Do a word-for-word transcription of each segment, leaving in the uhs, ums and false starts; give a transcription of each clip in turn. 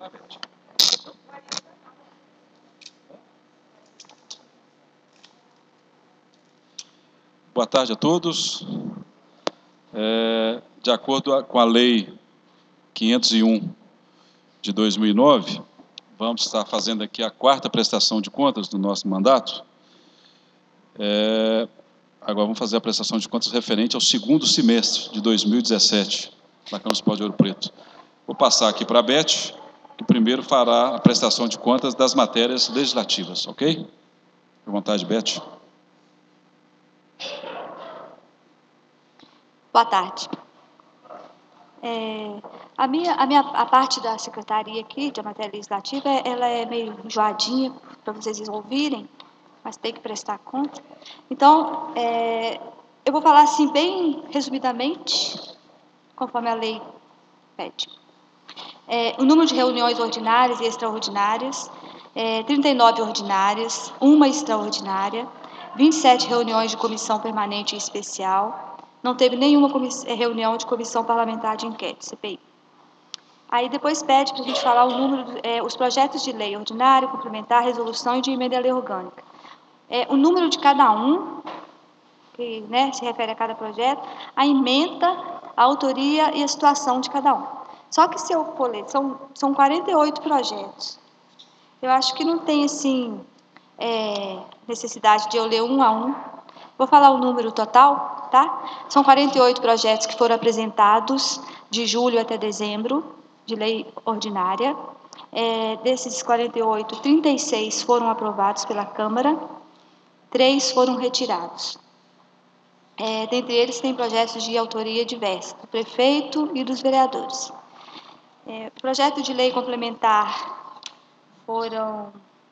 Boa tarde a todos. É, de acordo com a Lei quinhentos e um de dois mil e nove, vamos estar fazendo aqui a quarta prestação de contas do nosso mandato. É, agora vamos fazer a prestação de contas referente ao segundo semestre de dois mil e dezessete, da Câmara Municipal de Ouro Preto. Vou passar aqui para a Beth, que primeiro fará a prestação de contas das matérias legislativas, ok? Fique à vontade, Beth. Boa tarde. É, a, minha, a, minha, a parte da secretaria aqui, da matéria legislativa, ela é meio enjoadinha para vocês ouvirem, mas tem que prestar conta. Então, é, eu vou falar assim bem resumidamente, conforme a lei pede. É, o número de reuniões ordinárias e extraordinárias, é, trinta e nove ordinárias, uma extraordinária, vinte e sete reuniões de comissão permanente e especial. Não teve nenhuma reunião de comissão parlamentar de inquérito, C P I. Aí depois pede para a gente falar o número, é, os projetos de lei ordinária, complementar, resolução e de emenda à lei orgânica. É, o número de cada um, que né, se refere a cada projeto, a ementa, a autoria e a situação de cada um. Só que se eu for ler, são, são quarenta e oito projetos. Eu acho que não tem, assim, é, necessidade de eu ler um a um. Vou falar o número total, tá? São quarenta e oito projetos que foram apresentados de julho até dezembro, de lei ordinária. É, desses quarenta e oito, trinta e seis foram aprovados pela Câmara, três foram retirados. É, dentre eles, tem projetos de autoria diversa, do prefeito e dos vereadores. É, projeto de lei complementar foram...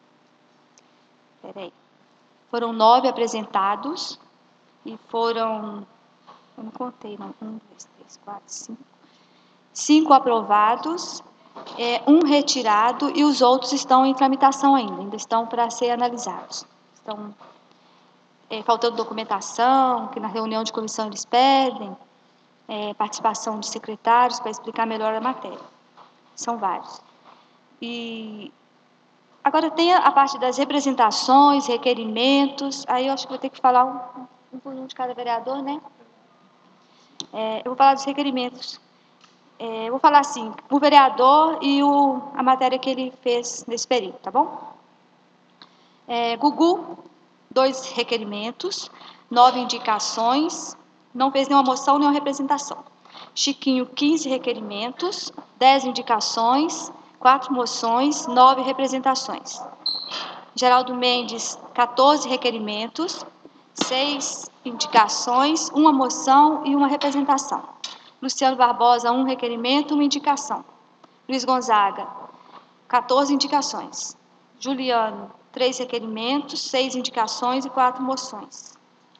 Peraí. Foram nove apresentados e foram, eu não contei, não, um, dois, três, quatro, cinco, cinco aprovados, é, um retirado e os outros estão em tramitação ainda, ainda estão para ser analisados. Estão é, faltando documentação, que na reunião de comissão eles pedem, é, participação de secretários para explicar melhor a matéria. São vários. E... Agora tem a parte das representações, requerimentos, aí eu acho que vou ter que falar um, um por um de cada vereador, né? É, eu vou falar dos requerimentos. É, eu vou falar assim, o vereador e o, a matéria que ele fez nesse período, tá bom? É, Gugu, dois requerimentos, nove indicações, não fez nenhuma moção, nenhuma representação. Chiquinho, quinze requerimentos, dez indicações, quatro moções, nove representações. Geraldo Mendes, quatorze requerimentos, seis indicações, uma moção e uma representação. Luciano Barbosa, um requerimento, uma indicação. Luiz Gonzaga, quatorze indicações. Juliano, três requerimentos, seis indicações e quatro moções.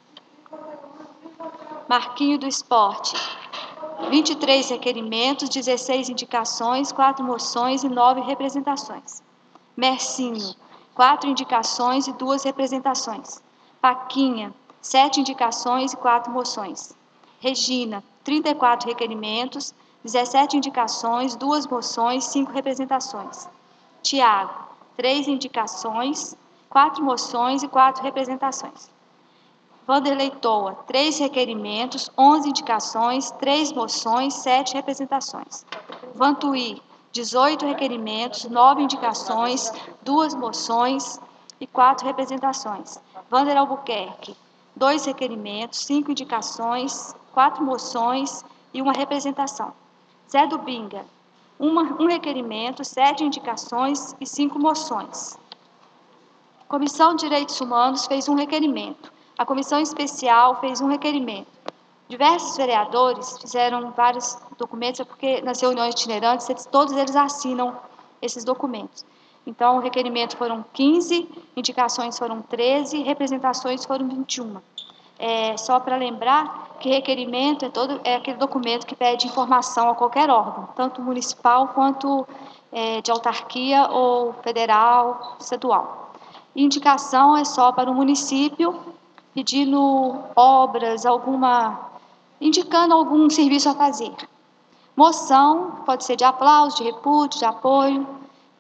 Marquinho do Esporte, vinte e três requerimentos, dezesseis indicações, quatro moções e nove representações. Mercinho, quatro indicações e duas representações. Paquinha, sete indicações e quatro moções. Regina, trinta e quatro requerimentos, dezessete indicações, duas moções, cinco representações. Tiago, três indicações, quatro moções e quatro representações. Vanderlei Toa, três requerimentos, onze indicações, três moções, sete representações. Vantuí, dezoito requerimentos, nove indicações, duas moções e quatro representações. Vander Albuquerque, dois requerimentos, cinco indicações, quatro moções e uma representação. Zé do Binga, uma, um requerimento, sete indicações e cinco moções. Comissão de Direitos Humanos fez um requerimento. A Comissão Especial fez um requerimento. Diversos vereadores fizeram vários documentos, é porque nas reuniões itinerantes, eles, todos eles assinam esses documentos. Então, o requerimento foram quinze, indicações foram treze, representações foram vinte e uma. É, só para lembrar que requerimento é, todo, é aquele documento que pede informação a qualquer órgão, tanto municipal quanto é, de autarquia ou federal, estadual. Indicação é só para o município, pedindo obras, alguma, indicando algum serviço a fazer. Moção pode ser de aplauso, de repúdio, de apoio.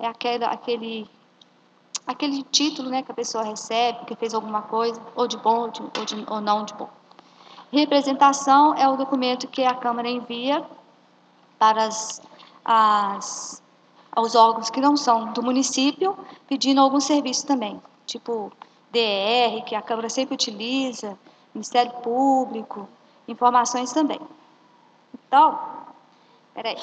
é aquela, aquele, aquele título, né, que a pessoa recebe, que fez alguma coisa, ou de bom ou, de, ou, de, ou não de bom. Representação é o documento que a Câmara envia para as, as, aos órgãos que não são do município, pedindo algum serviço também, tipo D R, que a Câmara sempre utiliza, Ministério Público, informações também. Então, peraí.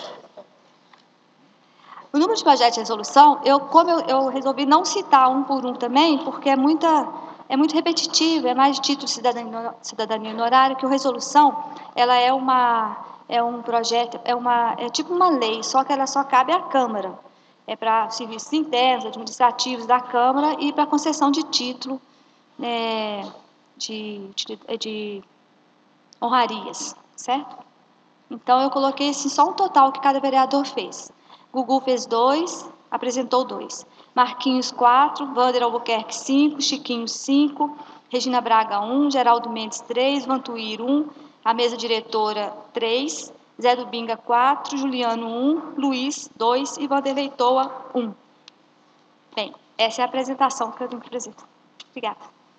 O número de projetos de resolução, eu, como eu, eu resolvi não citar um por um também, porque é, muita, é muito repetitivo, é mais título de cidadania, cidadania no horário, que a resolução, ela é, uma, é um projeto, é, uma, é tipo uma lei, só que ela só cabe à Câmara. É para serviços internos, administrativos da Câmara e para concessão de título é, de, de, de honrarias, certo? Então, eu coloquei assim, só um total que cada vereador fez. Gugu fez dois, apresentou dois. Marquinhos, quatro. Wander Albuquerque, cinco. Chiquinho, cinco. Regina Braga, um. Geraldo Mendes, três. Vantuir, um. A mesa diretora, três. Zé do Binga, quatro. Juliano, um. Luiz, dois. E Vanderlei Toa, um. Bem, essa é a apresentação que eu tenho que apresentar. Obrigada.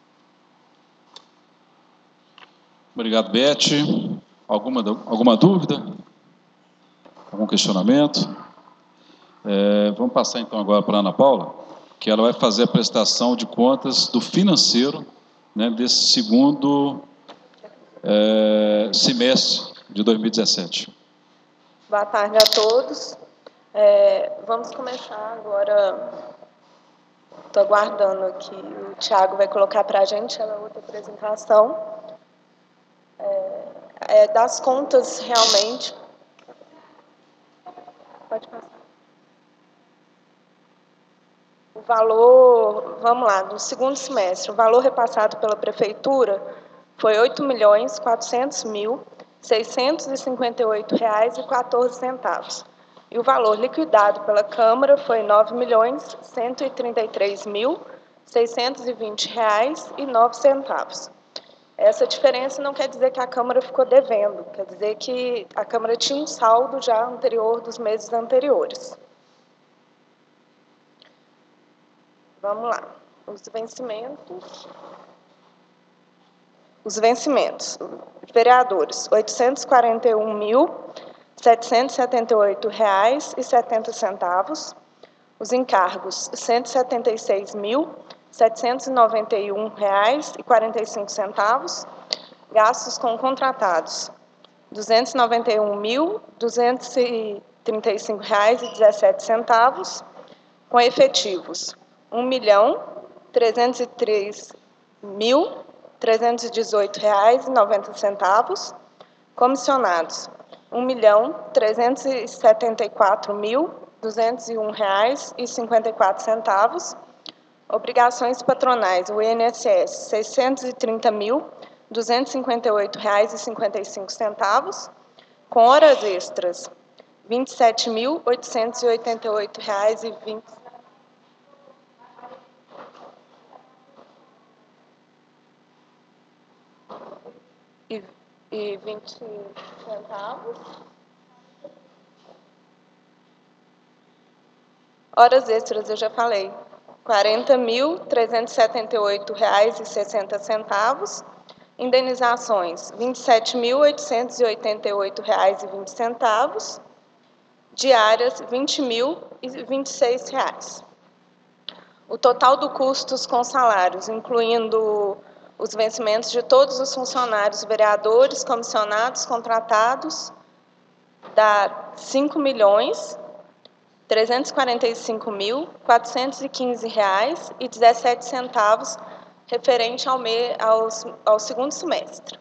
Obrigado, Beth. Alguma, alguma dúvida? Algum questionamento? É, vamos passar então agora para a Ana Paula, que ela vai fazer a prestação de contas do financeiro, né, desse segundo é, semestre de dois mil e dezessete. Boa tarde a todos. É, vamos começar agora. Estou aguardando aqui, o Thiago vai colocar para a gente a outra apresentação. É, é, das contas, realmente. Pode passar. O valor, vamos lá, no segundo semestre, o valor repassado pela Prefeitura foi oito milhões quatrocentos mil seiscentos e cinquenta e oito reais e quatorze centavos. E o valor liquidado pela Câmara foi nove milhões cento e trinta e três mil seiscentos e vinte reais e nove centavos. Essa diferença não quer dizer que a Câmara ficou devendo, quer dizer que a Câmara tinha um saldo já anterior dos meses anteriores. Vamos lá. Os vencimentos. Os vencimentos. Vereadores, oitocentos e quarenta e um mil setecentos e setenta e oito reais e setenta centavos. Os encargos, cento e setenta e seis mil setecentos e noventa e um reais e quarenta e cinco centavos. Gastos com contratados, duzentos e noventa e um mil duzentos e trinta e cinco reais e dezessete centavos. Com efetivos, um milhão trezentos e três mil trezentos e dezoito reais e noventa centavos. Comissionados, um milhão trezentos e setenta e quatro mil duzentos e um reais e cinquenta e quatro centavos. Obrigações patronais, o I N S S, seiscentos e trinta mil duzentos e cinquenta e oito reais e cinquenta e cinco centavos. Com horas extras, vinte e sete mil oitocentos e oitenta e oito reais e vinte centavos. E, e vinte centavos. Horas extras, eu já falei, quarenta mil trezentos e setenta e oito reais e sessenta centavos. Indenizações, vinte e sete mil oitocentos e oitenta e oito reais e vinte centavos. Diárias, vinte mil e vinte e seis reais. O total do custos com salários, incluindo os vencimentos de todos os funcionários, vereadores, comissionados, contratados, dá cinco milhões trezentos e quarenta e cinco mil quatrocentos e quinze reais e dezessete centavos, referente ao, me, aos, ao segundo semestre.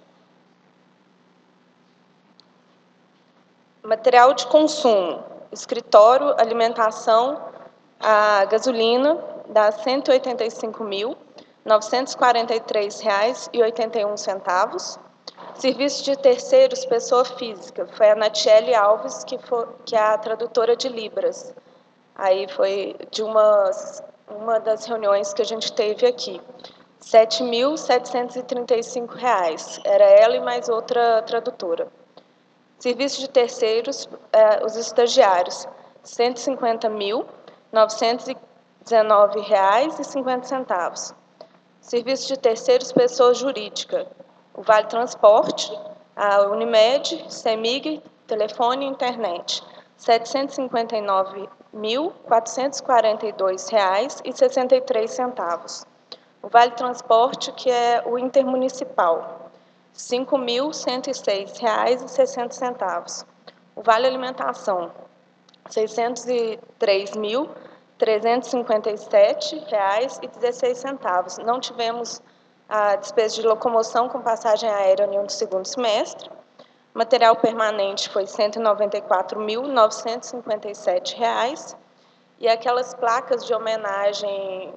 Material de consumo, escritório, alimentação, a gasolina, dá cento e oitenta e cinco mil novecentos e quarenta e três reais e oitenta e um centavos. Serviço de terceiros, pessoa física, foi a Natiele Alves, que, foi, que é a tradutora de Libras. Aí foi de uma, uma das reuniões que a gente teve aqui. sete mil setecentos e trinta e cinco reais, era ela e mais outra tradutora. Serviço de terceiros, eh, os estagiários, cento e cinquenta mil novecentos e dezenove reais e cinquenta centavos. Serviço de terceiros, pessoa jurídica, o Vale Transporte, a Unimed, CEMIG, telefone e internet, setecentos e cinquenta e nove mil, quatrocentos e quarenta e dois reais e sessenta e três centavos. O Vale Transporte, que é o intermunicipal, cinco mil, cento e seis reais e sessenta centavos. O Vale Alimentação, seiscentos e três mil, trezentos e cinquenta e sete reais e dezesseis centavos. Não tivemos a despesa de locomoção com passagem aérea no segundo semestre. Material permanente foi cento e noventa e quatro mil, novecentos e cinquenta e sete reais. E aquelas placas de homenagem,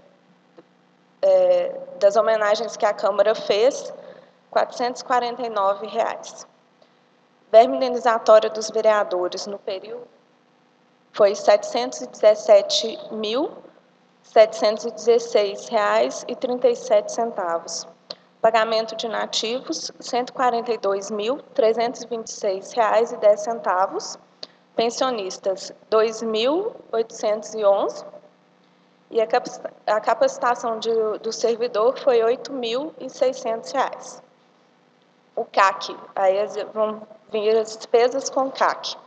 é, das homenagens que a Câmara fez, quatrocentos e quarenta e nove reais. Verba indenizatória dos vereadores no período foi setecentos e dezessete mil, setecentos e dezesseis reais e trinta e sete centavos. Pagamento de nativos, cento e quarenta e dois mil, trezentos e vinte e seis reais e dez centavos. Pensionistas, dois mil oitocentos e onze. E a capacitação de, do servidor foi oito mil e seiscentos reais. O C A C, aí vão vir as despesas com o C A C.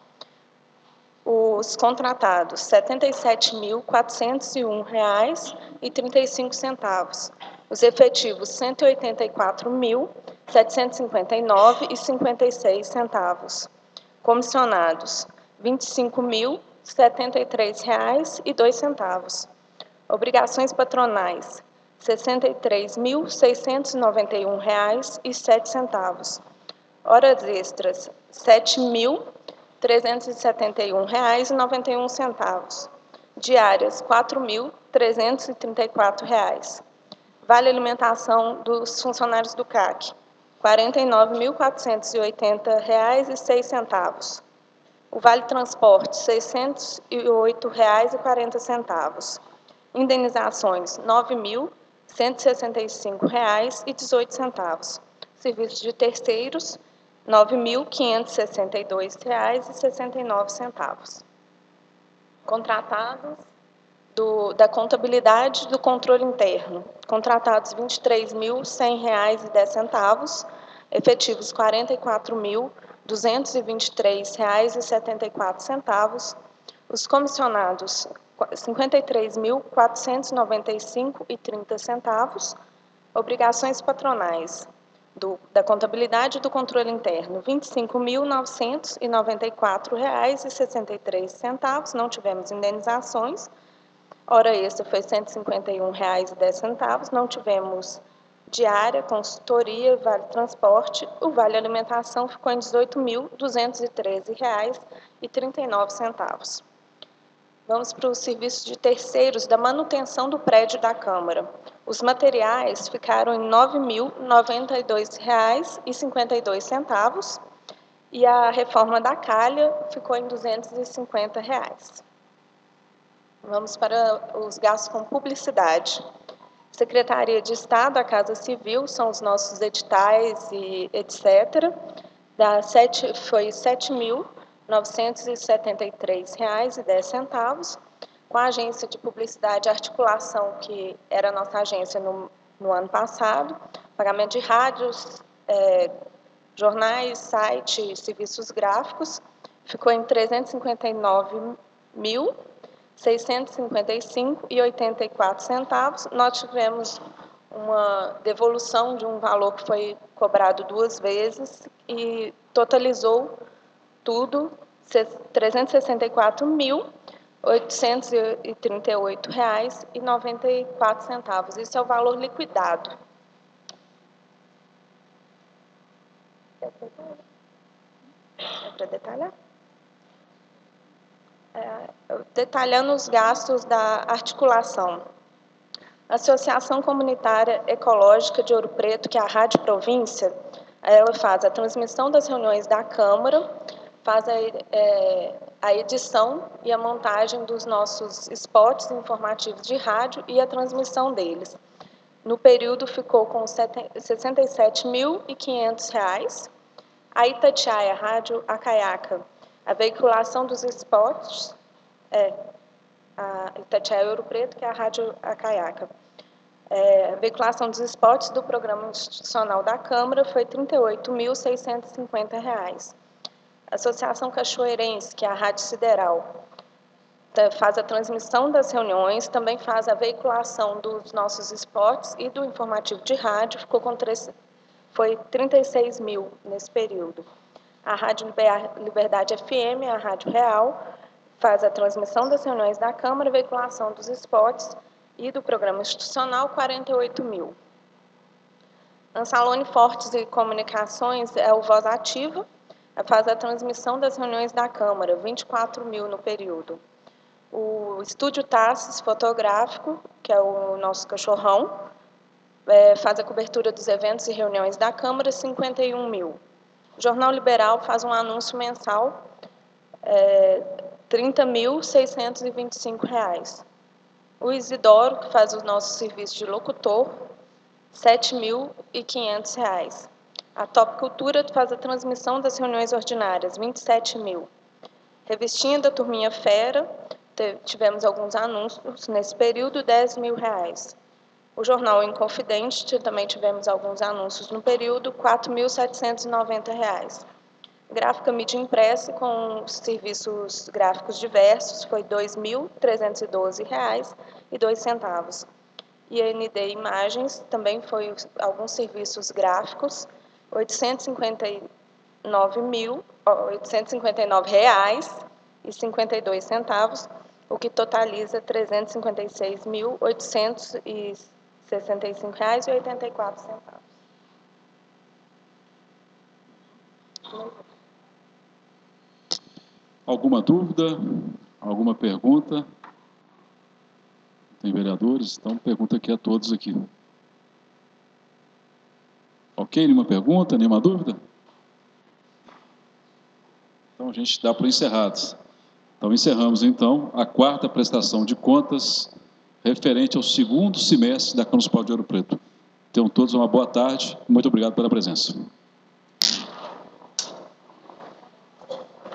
Os contratados, setenta e sete mil, quatrocentos e um reais e trinta e cinco centavos. Os efetivos, cento e oitenta e quatro mil, setecentos e cinquenta e nove reais e cinquenta e seis centavos. Comissionados, vinte e cinco mil, setenta e três reais e dois centavos. Obrigações patronais, sessenta e três mil, seiscentos e noventa e um reais e sete centavos. Horas extras, sete mil, trezentos e setenta e um reais e noventa e um centavos. Diárias, quatro mil, trezentos e trinta e quatro reais. Vale alimentação dos funcionários do C A C, quarenta e nove mil, quatrocentos e oitenta reais e seis centavos. O Vale Transporte, seiscentos e oito reais e quarenta centavos. Indenizações, nove mil, cento e sessenta e cinco reais e dezoito centavos. Serviços de terceiros, nove mil, quinhentos e sessenta e dois reais e sessenta e nove centavos. Contratados do, da contabilidade e do controle interno. Contratados, vinte e três mil, cem reais e dez centavos. Efetivos, quarenta e quatro mil, duzentos e vinte e três reais e setenta e quatro centavos. Os comissionados, cinquenta e três mil, quatrocentos e noventa e cinco reais e trinta centavos. Obrigações patronais do, da contabilidade e do controle interno, vinte e cinco mil, novecentos e noventa e quatro reais e sessenta e três centavos. Não tivemos indenizações. Hora extra foi cento e cinquenta e um reais e dez centavos. Não tivemos diária, consultoria, vale transporte. O vale alimentação ficou em dezoito mil, duzentos e treze reais e trinta e nove centavos. Vamos para o serviço de terceiros da manutenção do prédio da Câmara. Os materiais ficaram em nove mil, noventa e dois reais e cinquenta e dois centavos e a reforma da calha ficou em duzentos e cinquenta reais. Vamos para os gastos com publicidade. Secretaria de Estado, a Casa Civil, são os nossos editais e etcétera. Da sete, foi sete mil, novecentos e setenta e três reais e dez centavos. Com a agência de publicidade articulação, que era a nossa agência no, no ano passado, pagamento de rádios, é, jornais, site, serviços gráficos, ficou em trezentos e cinquenta e nove mil, seiscentos e cinquenta e cinco reais e oitenta e quatro centavos. Nós tivemos uma devolução de um valor que foi cobrado duas vezes e totalizou tudo, trezentos e sessenta e quatro mil, oitocentos e trinta e oito reais e noventa e quatro centavos. Isso é o valor liquidado. É para detalhar? É, detalhando os gastos da articulação. A Associação Comunitária Ecológica de Ouro Preto, que é a Rádio Província, ela faz a transmissão das reuniões da Câmara, faz a, é, a edição e a montagem dos nossos spots informativos de rádio e a transmissão deles. No período ficou com sessenta e sete mil e quinhentos reais. A Itatiaia, Rádio Acaiaca, a veiculação dos spots, é, a Itatiaia Ouro Preto, que é a Rádio Acaiaca. É, a veiculação dos spots do programa institucional da Câmara foi trinta e oito mil seiscentos e cinquenta reais. A Associação Cachoeirense, que é a Rádio Sideral, faz a transmissão das reuniões, também faz a veiculação dos nossos spots e do informativo de rádio, ficou com três, foi trinta e seis mil nesse período. A Rádio Liberdade F M, a Rádio Real, faz a transmissão das reuniões da Câmara, veiculação dos spots e do programa institucional, quarenta e oito mil. Ansalone Fortes e Comunicações é o Voz Ativa, faz a transmissão das reuniões da Câmara, vinte e quatro mil no período. O Estúdio Tassis Fotográfico, que é o nosso cachorrão, é, faz a cobertura dos eventos e reuniões da Câmara, cinquenta e um mil. O Jornal Liberal faz um anúncio mensal, é, trinta mil seiscentos e vinte e cinco reais. O Isidoro, que faz o nosso serviço de locutor, sete mil e quinhentos reais. A Top Cultura faz a transmissão das reuniões ordinárias, vinte e sete mil. Revistinha da Turminha Fera, tivemos alguns anúncios nesse período, dez mil reais. O Jornal Inconfidente, também tivemos alguns anúncios no período, quatro mil setecentos e noventa reais. Gráfica Mídia Impressa, com serviços gráficos diversos, foi dois mil trezentos e doze reais e dois centavos. E a N D Imagens também foi alguns serviços gráficos, oitocentos e cinquenta e nove mil, oitocentos e cinquenta e nove reais e cinquenta e dois centavos, o que totaliza trezentos e cinquenta e seis mil oitocentos e sessenta e cinco reais e oitenta e quatro centavos. Alguma dúvida? Alguma pergunta? Tem vereadores? Então, pergunta aqui a todos aqui. Ok? Nenhuma pergunta? Nenhuma dúvida? Então, a gente dá por encerrados. Então, encerramos, então, a quarta prestação de contas referente ao segundo semestre da Câmara Municipal de Ouro Preto. Tenham todos uma boa tarde. Muito obrigado pela presença.